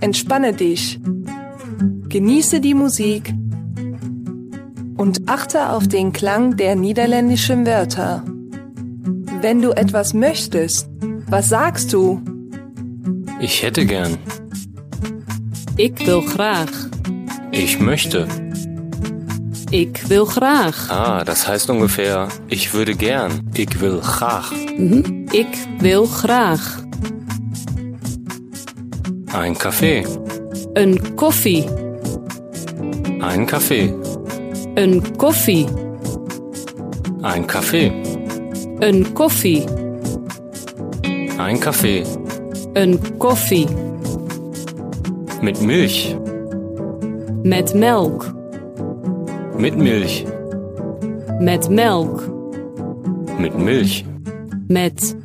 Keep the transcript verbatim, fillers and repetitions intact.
entspanne dich, genieße die Musik und achte auf den Klang der niederländischen Wörter. Wenn du etwas möchtest, was sagst du? Ich hätte gern. Ik wil graag. Ich möchte. Ik wil graag. Ah, das heißt ungefähr, ich würde gern. Ich will graag. Mhm. Ik wil graag. Ein Kaffee. Een koffie. Ein Kaffee. Een koffie. Ein Kaffee. Een koffie. Ein Kaffee. Een koffie. Mit Milch. Met melk. Mit Milch. Met melk. Mit Milch. Met